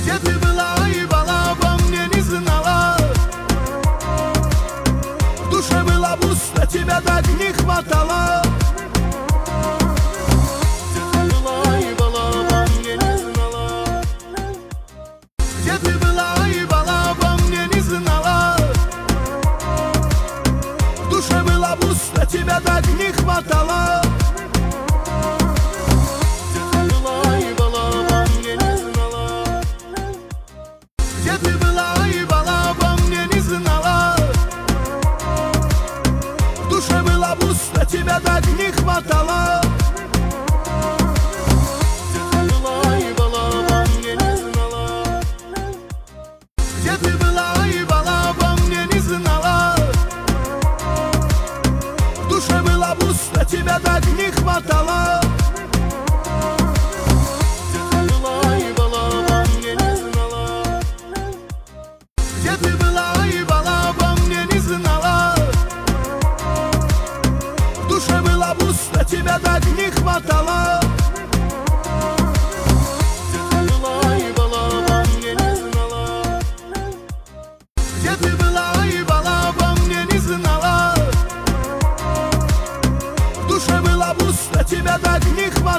Где ты была и была, обо мне не знала. В душе было пусто, тебя так не хватало. Где ты была и была, обо мне не знала. Где ты была и была, обо мне не знала. В душе было пусто, тебя так не хватало. Где ты была и была, обо мне не знала. В душе было пусто, тебя так не хватало. Где ты была и была, обо мне не знала. Где ты была и была, обо мне не знала. В душе было пусто, тебя так не хватало. Где ты была и была, обо мне не знала. В душе было пусто, тебя так не хватало.